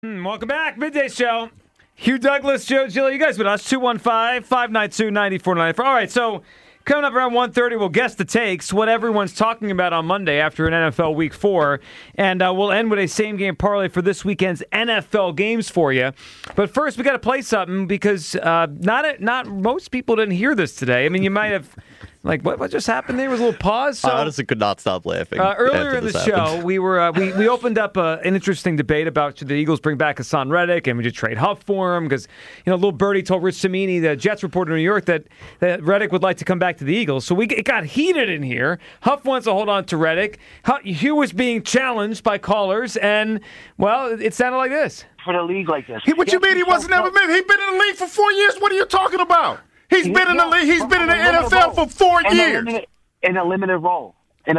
Welcome back. Midday Show. Hugh Douglas, Joe Giglio. You guys with us. 215-592-9494. All right, so coming up around 1:30, we'll guess the takes, what everyone's talking about on Monday after an NFL Week 4. And we'll end with a same-game parlay for this weekend's NFL games for you. But first, we got to play something because not most people didn't hear this today. I mean, you might have... Like, what just happened there? Was a little pause? So, I honestly could not stop laughing. Earlier in the show, we opened up an interesting debate about should the Eagles bring back Hassan Reddick and we just trade Huff for him because, little birdie told Rich Cimini, the Jets reporter in New York, that Reddick would like to come back to the Eagles. So it got heated in here. Huff wants to hold on to Reddick. Hugh was being challenged by callers, and, well, it sounded like this. For the league like this. What you mean he wasn't ever been? He's been in the league for 4 years. What are you talking about? He's been in the league. He's been in the NFL for 4 years. In a limited role.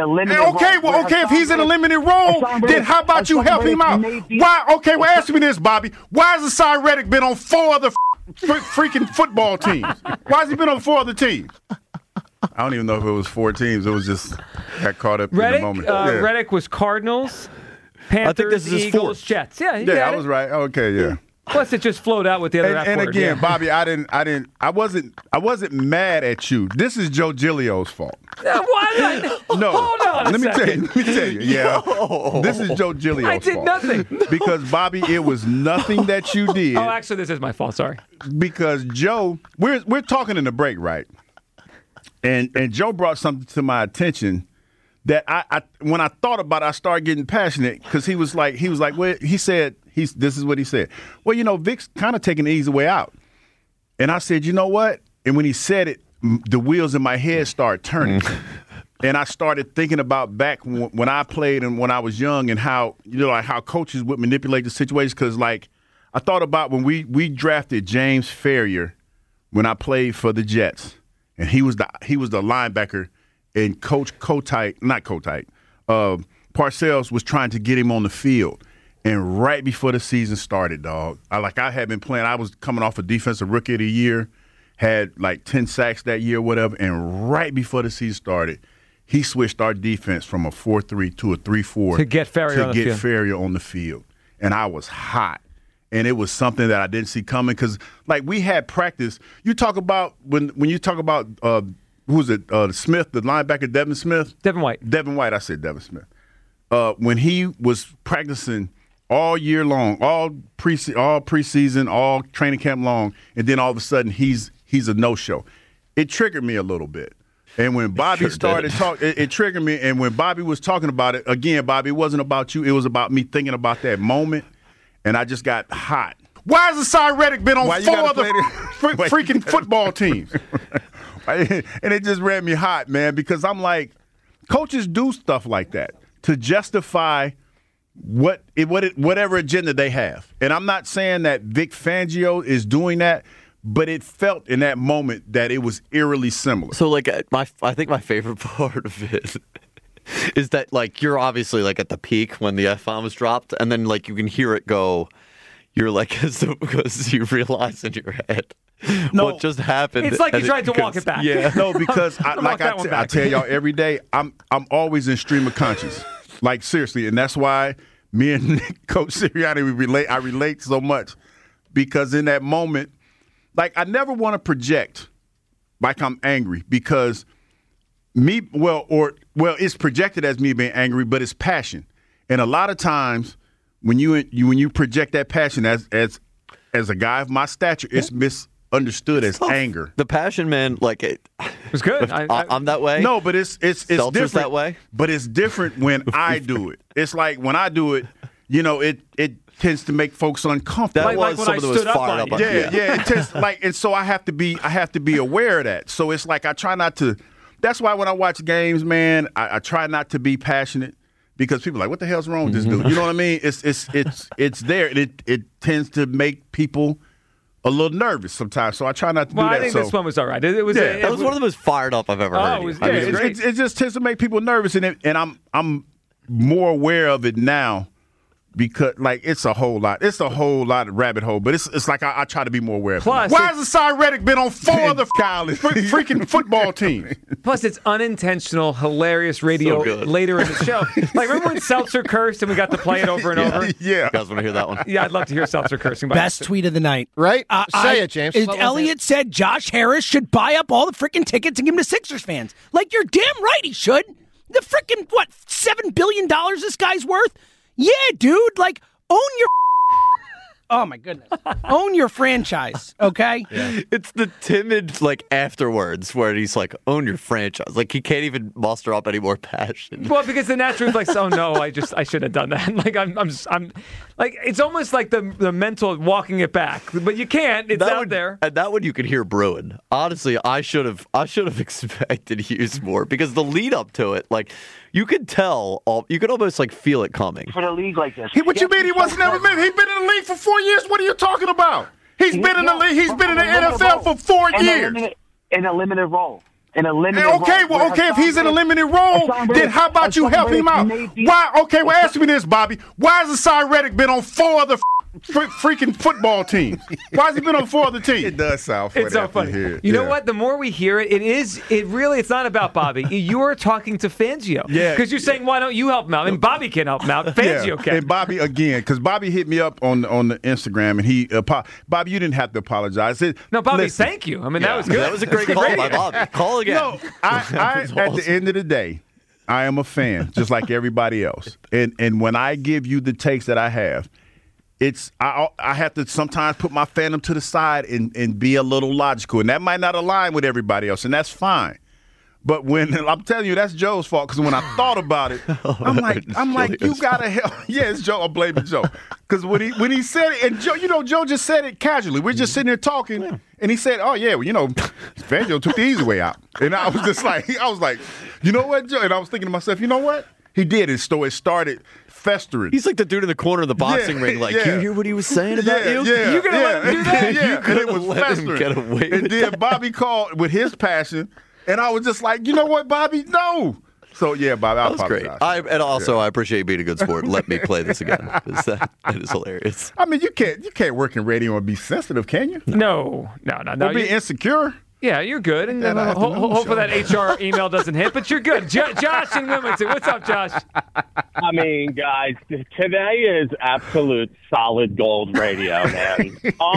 If he's in a limited role, then how about you help him out? Why? Okay, well, answer me this, Bobby. Why has Hassan Reddick been on 4 other freaking football teams? Why has he been on 4 other teams? I don't even know if it was 4 teams. It was just got caught up in the moment. Reddick was Cardinals, Panthers, I think this is Eagles, Jets. Yeah, I was right. Okay, yeah. Plus, it just flowed out with the other. And again, Bobby, I wasn't mad at you. This is Joe Giglio's fault. Why? No, hold on. Let me tell you. Yeah, this is Joe Giglio's fault. I did nothing. Because Bobby, it was nothing that you did. Oh, actually, this is my fault. Sorry. Because Joe, we're talking in the break, right? And Joe brought something to my attention that I when I thought about it, I started getting passionate because he was like, well, he said. This is what he said. Well, Vic's kind of taking the easy way out. And I said, you know what? And when he said it, the wheels in my head started turning. And I started thinking about back when I played and when I was young and how, how coaches would manipulate the situation. Because, I thought about when we drafted James Ferrier when I played for the Jets. And he was the linebacker. And Coach Parcells was trying to get him on the field. And right before the season started, dog, I had been playing. I was coming off a defensive rookie of the year, had 10 sacks that year, whatever. And right before the season started, he switched our defense from a 4-3 to a 3-4 to get Ferrier on the field. And I was hot. And it was something that I didn't see coming because, we had practice. You talk about when you talk about who was it? Smith, the linebacker, Devin Smith. Devin White. I said Devin Smith. When he was practicing all year long, all preseason, all training camp long, and then all of a sudden he's a no-show. It triggered me a little bit. And when Bobby started talking, it triggered me. And when Bobby was talking about it, again, Bobby, it wasn't about you. It was about me thinking about that moment, and I just got hot. Why has Hassan Reddick been on 4 other freaking football teams? And it just ran me hot, man, because I'm like, coaches do stuff like that to justify whatever agenda they have. And I'm not saying that Vic Fangio is doing that, but it felt in that moment that it was eerily similar. So, I think my favorite part of it is that, you're obviously, at the peak when the F-bomb was dropped, and then, you can hear it go, you're because you realize in your head what just happened. It's like you tried to walk it back. Yeah. No, because, I tell y'all every day, I'm always in stream of conscience. Seriously, and that's why me and Coach Sirianni, I relate so much because in that moment, I never want to project I'm angry because it's projected as me being angry, but it's passion. And a lot of times when you project that passion as a guy of my stature, it's misunderstood as anger. The passion, man, it was good. I'm that way. No, but it's different that way. But it's different when I do it. It's like when I do it, it tends to make folks uncomfortable. That was some of the most fired up. Yeah. It tends and so I have to be aware of that. So it's I try not to. That's why when I watch games, man, I try not to be passionate because people are like, what the hell's wrong with this dude? You know what I mean? It's there. And it tends to make people a little nervous sometimes, so I try not to do that. I think this one was all right. That was one of the most fired up I've ever heard. It just tends to make people nervous, and I'm more aware of it now because like it's a whole lot. It's a whole lot of rabbit hole, but it's like I try to be more aware. Plus, why has Asai Reddick been on 4 other freaking football teams? Plus, it's unintentional, hilarious radio So good. later in the show. Like, remember when Seltzer cursed and we got to play it over and over? Yeah. You guys want to hear that one? Yeah, I'd love to hear Seltzer cursing. By Best tweet of the night. Right? Say it, James. Elliot said Josh Harris should buy up all the freaking tickets and give them to Sixers fans. Like, you're damn right he should. The freaking, what, $7 billion this guy's worth? Yeah, dude. Like, own your... Oh, my goodness. Own your franchise, okay? Yeah. It's the timid, like, afterwards where he's like, own your franchise. Like, he can't even muster up any more passion. Well, because the natural is like, oh no, I should have done that. Like I'm like, it's almost like the mental walking it back, but you can't. It's out there. And that one you could hear brewing. Honestly, I should have expected Hughes more because the lead up to it, like, you could tell, you could almost like feel it coming. For a league like this. What you mean he wasn't never been? He's been in the league for 4 years. What are you talking about? He's been in the league. He's been in the NFL for 4 years. In a limited role. In a limited Okay, role. well, okay, if he's in a limited role, then how about you help him out? Why? Okay, well, answer me this, Bobby. Why has Asai Reddick been on 4 other freaking football teams? Why has he been on 4 other teams? It does sound funny. It's so funny. You know what? The more we hear it, it's not about Bobby. You are talking to Fangio. Yeah. Because you're saying, why don't you help him out? And Bobby can help him out. Fangio can. And Bobby, again, because Bobby hit me up on the Instagram, and he, Bobby, you didn't have to apologize. No, Bobby, Listen, thank you. I mean, that was good. That was a great call by Bobby. Call again. No, I at the end of the day, I am a fan, just like everybody else. And when I give you the takes that I have, I have to sometimes put my fandom to the side and be a little logical, and that might not align with everybody else, and that's fine. But when I'm telling you, that's Joe's fault, because when I thought about it, I'm like, you gotta help. Yeah, it's Joe. I'm blaming Joe, because when he said it, and Joe just said it casually. We're just sitting there talking, and he said, "Oh yeah, well, Fangio took the easy way out," and I was just like, you know what, Joe? And I was thinking to myself, you know what? He did. It started festering. He's like the dude in the corner of the boxing ring, like, you hear what he was saying about you? You're going to let him do that? Yeah, You and it was let him festering. get away And with then Bobby called with his passion, and I was just like, you know what, Bobby? No. So, yeah, Bobby, I That was apologize. great. I appreciate you being a good sport. Let me play this again, because that is hilarious. I mean, you can't work in radio and be sensitive, can you? No. Or be insecure. Yeah, you're good. And That afternoon hopefully show. that HR email doesn't hit, but you're good. Josh in Wilmington. What's up, Josh? I mean, guys, today is absolute solid gold radio, man.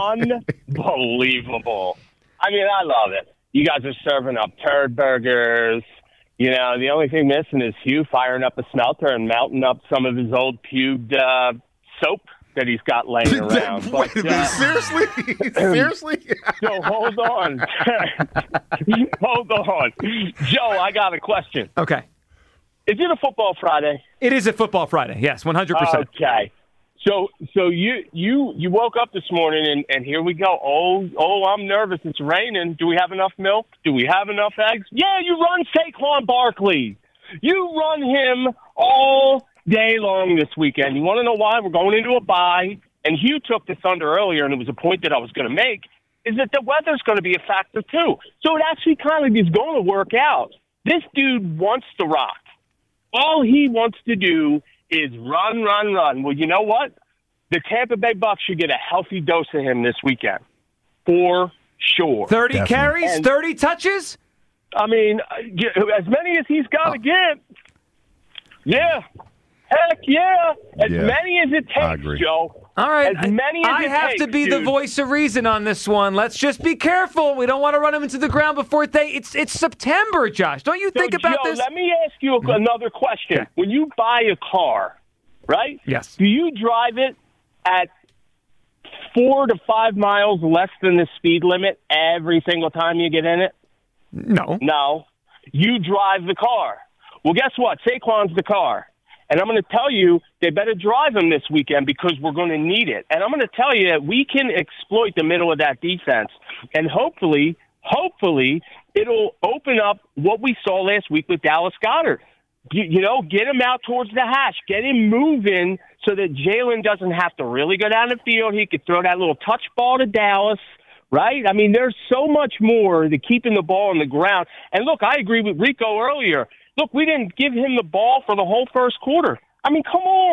Unbelievable. I mean, I love it. You guys are serving up turd burgers. The only thing missing is Hugh firing up a smelter and melting up some of his old pubed soap that he's got laying around. Wait a minute, seriously? Seriously? So hold on. Hold on. Joe, I got a question. Okay. Is it a football Friday? It is a football Friday. Yes, 100%. Okay. So you woke up this morning and here we go. Oh, I'm nervous. It's raining. Do we have enough milk? Do we have enough eggs? Yeah, you run Saquon Barkley. You run him all day long this weekend. You want to know why? We're going into a bye, and Hugh took the thunder earlier, and it was a point that I was going to make, is that the weather's going to be a factor too. So it actually kind of is going to work out. This dude wants to rock. All he wants to do is run. Well, you know what? The Tampa Bay Bucs should get a healthy dose of him this weekend, for sure. 30 carries, 30 touches? I mean, as many as he's got to get. Yeah. Heck yeah. As many as it takes, Joe. All right. As many as I it have takes, to be the dude. voice of reason on this one. Let's just be careful. We don't want to run him into the ground before it's September, Josh. Don't you think about Joe, this? let me ask you another question. Okay. When you buy a car, right? Yes. Do you drive it at 4 to 5 miles less than the speed limit every single time you get in it? No. No. You drive the car. Well, guess what? Saquon's the car. And I'm going to tell you, they better drive him this weekend because we're going to need it. And I'm going to tell you that we can exploit the middle of that defense. And hopefully, it'll open up what we saw last week with Dallas Goedert. You know, get him out towards the hash. Get him moving so that Jalen doesn't have to really go down the field. He could throw that little touch ball to Dallas, right? I mean, there's so much more to keeping the ball on the ground. And look, I agree with Rico earlier. Look, we didn't give him the ball for the whole first quarter. I mean, come on.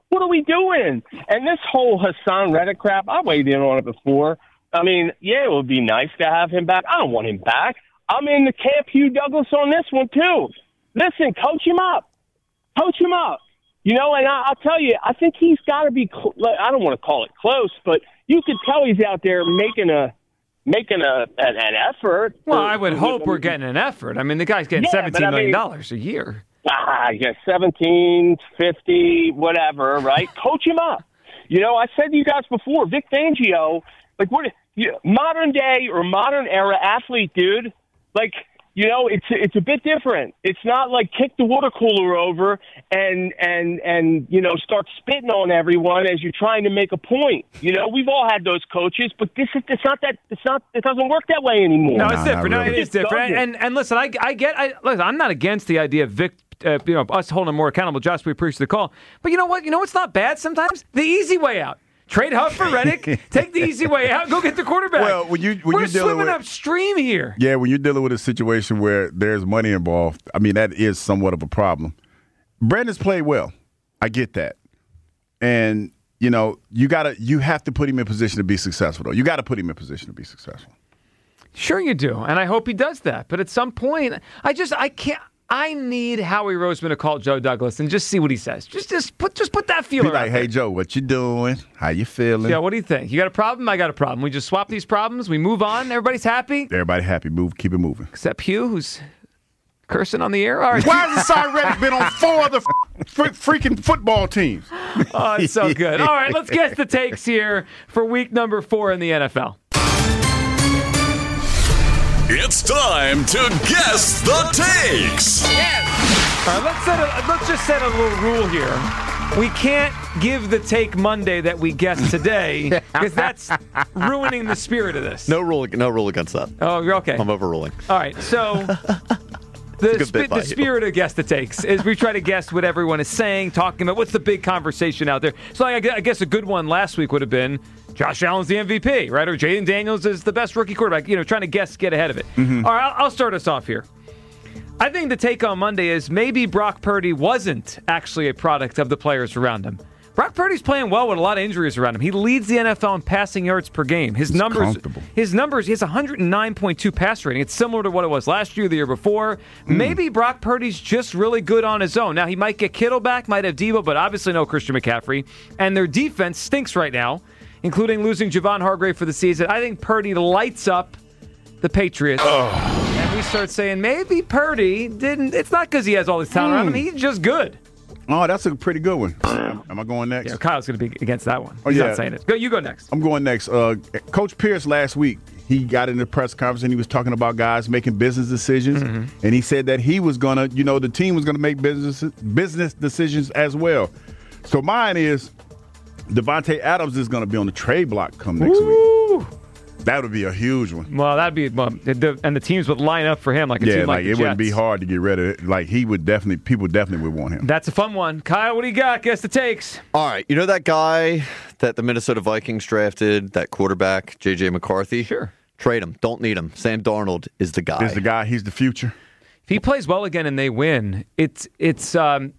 What are we doing? And this whole Hassan Reddick crap, I weighed in on it before. I mean, yeah, it would be nice to have him back. I don't want him back. I'm in the camp Hugh Douglas on this one, too. Listen, coach him up. Coach him up. You know, and I'll tell you, I think he's got to be, I don't want to call it close, but you could tell he's out there making an effort. Well, I would hope we're getting an effort. I mean, the guy's getting $17 million a year. Yeah, 17, 50, whatever, right? Coach him up. You know, I said to you guys before, Vic Fangio, like, modern day or modern era athlete, dude. Like, you know, it's a bit different. It's not like kick the water cooler over and you know, start spitting on everyone as you're trying to make a point. You know, we've all had those coaches, but it doesn't work that way anymore. No, it's different. really. No, it is different. And listen, listen, I'm not against the idea of Vic. You know, us holding him more accountable. Josh, we appreciate the call. But you know what? You know what's not bad sometimes? The easy way out. Trade Huff for Reddick. Take the easy way out. Go get the quarterback. Well, we're swimming upstream here. Yeah, when you're dealing with a situation where there's money involved, I mean, that is somewhat of a problem. Brandon's played well. I get that. And, you know, you have to put him in position to be successful, though. You got to put him in position to be successful. Sure you do. And I hope he does that. But at some point, I can't. I need Howie Roseman to call Joe Douglas and just see what he says. Just put that feeler Be like, out hey, there. Joe, what you doing? How you feeling? Yeah, what do you think? You got a problem? I got a problem. We just swap these problems. We move on. Everybody's happy. Everybody happy. Keep it moving. Except Hugh, who's cursing on the air. All right. Why has Hassan Reddick been on 4 other freaking football teams? Oh, it's so good. All right, let's guess the takes here for week number 4 in the NFL. It's time to guess the takes. All right, let's just set a little rule here. We can't give the take Monday that we guessed today because that's ruining the spirit of this. No rule against that. Oh, you're okay. I'm overruling. All right, so the spirit of Guess the Takes is we try to guess what everyone is saying, talking about what's the big conversation out there. So I guess a good one last week would have been Josh Allen's the MVP, right? Or Jaden Daniels is the best rookie quarterback. You know, trying to get ahead of it. Mm-hmm. All right, I'll start us off here. I think the take on Monday is maybe Brock Purdy wasn't actually a product of the players around him. Brock Purdy's playing well with a lot of injuries around him. He leads the NFL in passing yards per game. His numbers, he has 109.2 pass rating. It's similar to what it was last year, the year before. Maybe Brock Purdy's just really good on his own. Now, he might get Kittle back, might have Deebo, but obviously no Christian McCaffrey. And their defense stinks right now, including losing Javon Hargrave for the season. I think Purdy lights up the Patriots. And we start saying maybe Purdy didn't. It's not because he has all this talent around him. He's just good. Oh, that's a pretty good one. Am I going next? Yeah, Kyle's going to be against that one. Oh, He's yeah. not saying it. You go next. I'm going next. Coach Pierce last week, he got in the press conference and he was talking about guys making business decisions. Mm-hmm. And he said that he was going to, the team was going to make business decisions as well. So mine is Devontae Adams is going to be on the trade block come next week. That would be a huge one. Well, that'd be, and the teams would line up for him like a team like the it Jets. wouldn't be hard to get rid of it. Like people definitely would want him. That's a fun one. Kyle, what do you got? Guess the takes. All right. You know that guy that the Minnesota Vikings drafted, that quarterback, J.J. McCarthy? Sure. Trade him. Don't need him. Sam Darnold is the guy. He's the future. If he plays well again and they win, it's going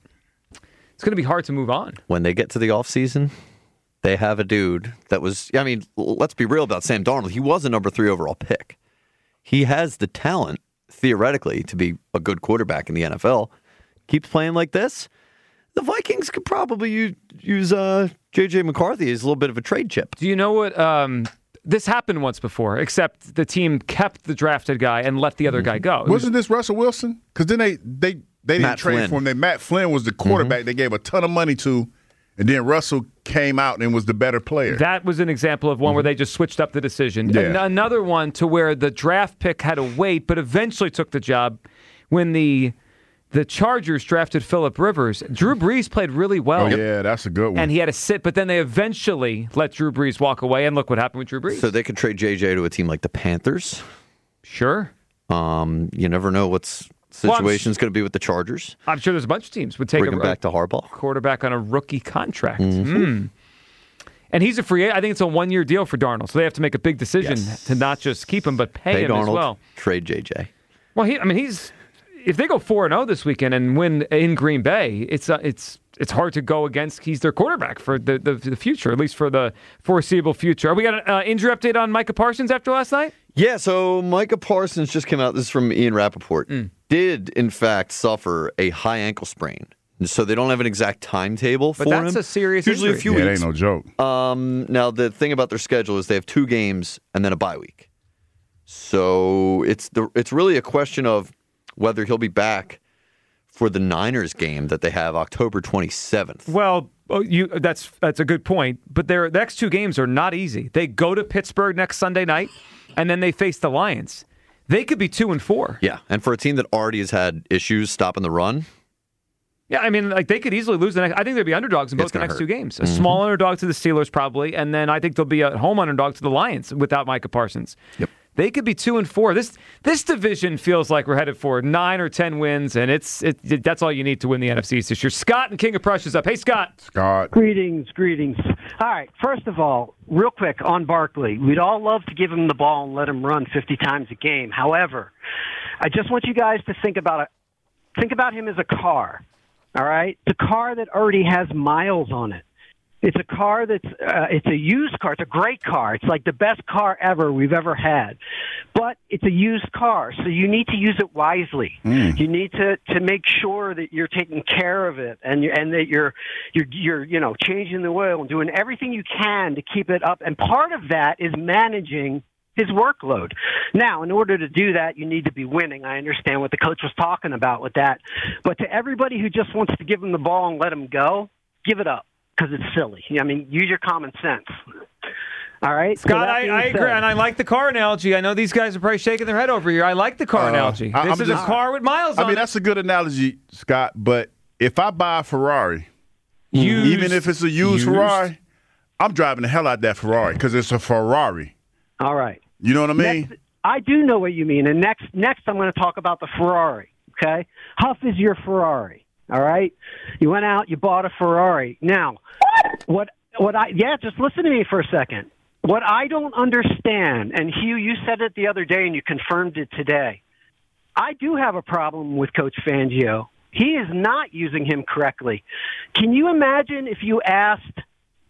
to be hard to move on. When they get to the offseason, they have a dude that was, let's be real about Sam Darnold. He was a number 3 overall pick. He has the talent, theoretically, to be a good quarterback in the NFL. Keeps playing like this, the Vikings could probably use J.J. McCarthy as a little bit of a trade chip. Do you know what? This happened once before, except the team kept the drafted guy and let the other guy go. Wasn't this Russell Wilson? Because then they didn't trade for him. Matt Flynn was the quarterback they gave a ton of money to. And then Russell came out and was the better player. That was an example of one where they just switched up the decision. Yeah. Another one to where the draft pick had to wait, but eventually took the job when the Chargers drafted Phillip Rivers. Drew Brees played really well. Oh, yeah, that's a good one. And he had to sit, but then they eventually let Drew Brees walk away, and look what happened with Drew Brees. So they could trade JJ to a team like the Panthers. Sure. You never know what's situation's going to be with the Chargers. I'm sure there's a bunch of teams would take him back to Harbaugh, quarterback on a rookie contract. And he's a free agent. I think it's a 1-year deal for Darnold, so they have to make a big decision to not just keep him but pay him Darnold, as well. Trade JJ. Well, he's if they go 4-0 this weekend and win in Green Bay, it's it's hard to go against. He's their quarterback for the future, at least for the foreseeable future. We got an injury update on Micah Parsons after last night? Yeah, so Micah Parsons just came out. This is from Ian Rappaport. Did, in fact, suffer a high ankle sprain. So they don't have an exact timetable for him. But that's a serious Usually injury. a few It weeks. ain't no joke. Now, the thing about their schedule is they have 2 games and then a bye week. So it's really a question of whether he'll be back for the Niners game that they have October 27th. Well, that's a good point. But their next 2 games are not easy. They go to Pittsburgh next Sunday night, and then they face the Lions. They could be 2-4. Yeah, and for a team that already has had issues stopping the run. Yeah, I mean, like they could easily lose the next. I think there'd be underdogs in both the next 2 games. A small underdog to the Steelers probably, and then I think there'll be a home underdog to the Lions without Micah Parsons. Yep. They could be 2-4. This division feels like we're headed for 9 or 10 wins, and that's all you need to win the NFC East this year. Scott and King of Prussia's up. Hey, Scott. Scott. Greetings. All right, first of all, real quick on Barkley. We'd all love to give him the ball and let him run 50 times a game. However, I just want you guys to think about him as a car, all right? It's a car that already has miles on it. It's a car it's a used car. It's a great car. It's like the best car ever we've ever had. But it's a used car, so you need to use it wisely. You need to make sure that you're taking care of it and that you're changing the oil and doing everything you can to keep it up. And part of that is managing his workload. Now, in order to do that, you need to be winning. I understand what the coach was talking about with that. But to everybody who just wants to give him the ball and let him go, give it up. Because it's silly. I mean, use your common sense. All right? Scott, I agree, and I like the car analogy. I know these guys are probably shaking their head over here. I like the car analogy. This is a car with miles on it. I mean, that's a good analogy, Scott, but if I buy a Ferrari, even if it's a used Ferrari, I'm driving the hell out of that Ferrari because it's a Ferrari. All right. You know what I mean? I do know what you mean. And next I'm going to talk about the Ferrari, okay? Huff is your Ferrari. All right, you went out, you bought a Ferrari. Now, just listen to me for a second. What I don't understand, and Hugh, you said it the other day and you confirmed it today. I do have a problem with Coach Fangio. He is not using him correctly. Can you imagine if you asked,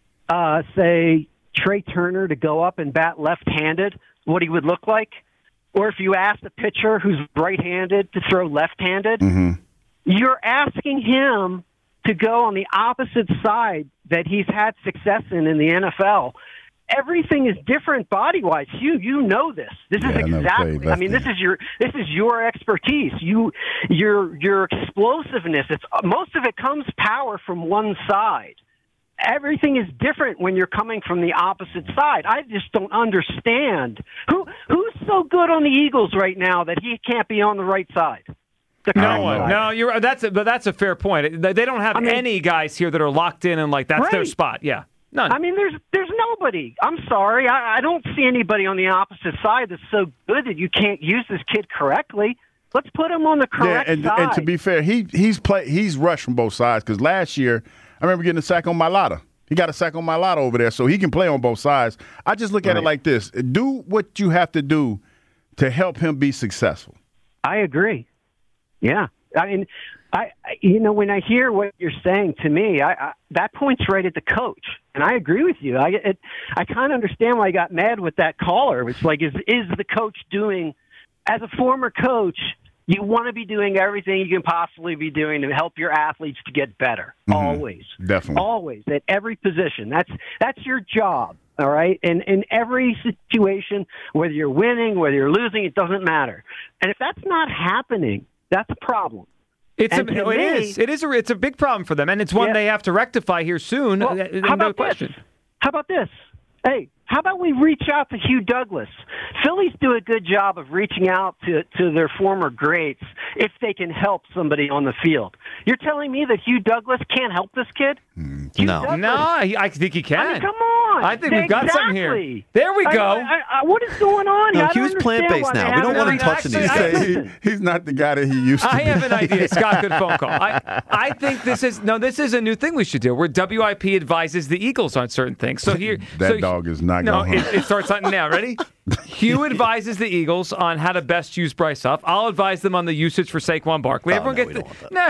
say, Trey Turner to go up and bat left-handed, what he would look like? Or if you asked a pitcher who's right-handed to throw left-handed? Mm-hmm. You're asking him to go on the opposite side that he's had success in the NFL. Everything is different body-wise. You know this. This is exactly. I mean, this is your expertise. Your explosiveness. Most of it comes power from one side. Everything is different when you're coming from the opposite side. I just don't understand who's so good on the Eagles right now that he can't be on the right side. No one. No, you're right. That's a fair point. They don't have any guys here that are locked in and like that's their spot. Yeah, none. I mean, there's nobody. I'm sorry, I don't see anybody on the opposite side that's so good that you can't use this kid correctly. Let's put him on the correct side. And to be fair, he's rushed from both sides because last year I remember getting a sack on Mailata. He got a sack on Mailata over there, so he can play on both sides. I just look at it like this: do what you have to do to help him be successful. I agree. Yeah, I mean, when I hear what you're saying to me, that points right at the coach, and I agree with you. I kind of understand why I got mad with that caller. It's like, is the coach doing, as a former coach, you want to be doing everything you can possibly be doing to help your athletes to get better. Always, definitely, always at every position. That's your job. All right, and in every situation, whether you're winning, whether you're losing, it doesn't matter. And if that's not happening, that's a problem. It's a big problem for them, and it's one they have to rectify here soon. Well, how about this? How about this? Hey, how about we reach out to Hugh Douglas? Phillies do a good job of reaching out to their former greats if they can help somebody on the field. You're telling me that Hugh Douglas can't help this kid? No, I think he can. I mean, come on. I think we've got something here. There we go. What is going on? No, Hugh's plant-based now. We don't want him touching these. He's not the guy that he used to be. I have an idea. Scott, good phone call. I think this is a new thing we should do where WIP advises the Eagles on certain things. So here, dog is not no, going it starts hunting now. Ready? Hugh advises the Eagles on how to best use Bryce Huff. I'll advise them on the usage for Saquon Barkley. Everyone gets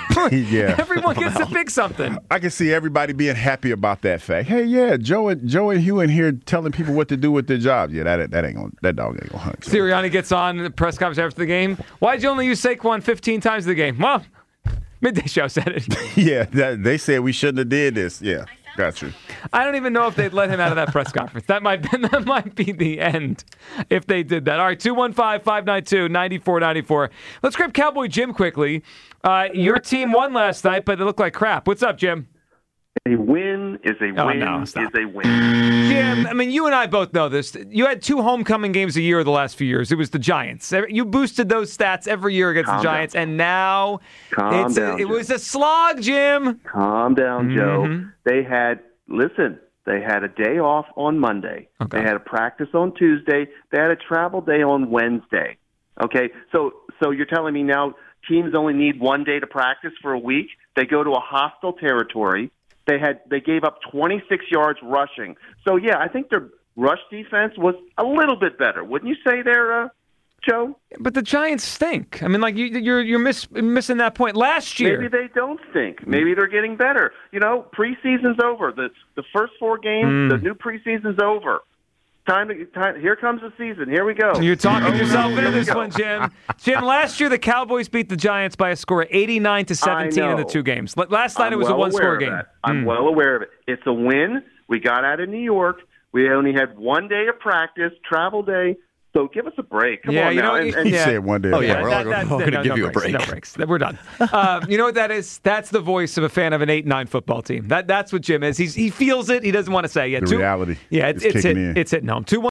Yeah. Everyone gets to pick something. I can see everybody being happy about that fact. Hey, yeah, Joe and Hugh in here telling people what to do with their jobs. Yeah, that dog ain't gonna hunt. Sirianni gets on the press conference after the game. Why'd you only use Saquon 15 times in the game? Well, Midday Show said it. Yeah, they said we shouldn't have did this. Yeah, got you. I don't even know if they'd let him out of that press conference. That might be the end if they did that. All right, 215-592-9494. Let's grab Cowboy Jim quickly. Your team won last night, but it looked like crap. What's up, Jim? A win is a win is a win. Jim, I mean, you and I both know this. You had 2 homecoming games a year the last few years. It was the Giants. You boosted those stats every year against the Giants, and now it was a slog, Jim. Calm down, Joe. They had a day off on Monday. Okay. They had a practice on Tuesday. They had a travel day on Wednesday. Okay, so you're telling me now teams only need 1 day to practice for a week? They go to a hostile territory. They gave up 26 yards rushing. So, yeah, I think their rush defense was a little bit better. Wouldn't you say there, Joe? But the Giants stink. I mean, like, you're missing that point. Last year. Maybe they don't stink. Maybe they're getting better. You know, preseason's over. The first 4 games, the new preseason's over. Time. Here comes the season. Here we go. You're talking yourself into this one, Jim. Jim, last year the Cowboys beat the Giants by a score of 89-17 in the 2 games. Last night it was a 1-score game. I'm well aware of it. It's a win. We got out of New York. We only had 1 day of practice, travel day. So give us a break. Come on now. He said 1 day. Oh, yeah. We're going to give you a break. No breaks. We're done. You know what that is? That's the voice of a fan of an 8-9 football team. That's what Jim is. He feels it. He doesn't want to say it. The reality. Yeah, it's hitting home.